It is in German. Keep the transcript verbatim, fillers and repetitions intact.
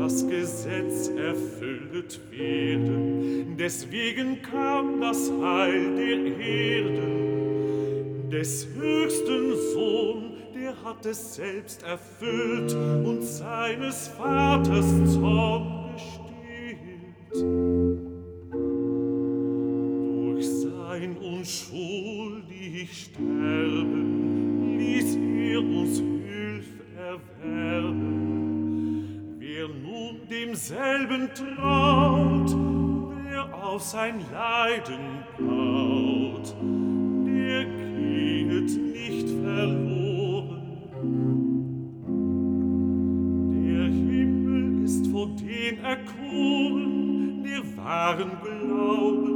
das Gesetz erfüllet werden. Deswegen kam das Heil der Erden. Des höchsten Sohn, der hat es selbst erfüllt und seines Vaters Zorn gestillt. Durch sein unschuldig Sterben ließ er uns Hilf erwerben. Wer nun demselben traut, wer auf sein Leiden baut, der gehet nicht verloren. Der Himmel ist vor den erkoren, der wahren Glauben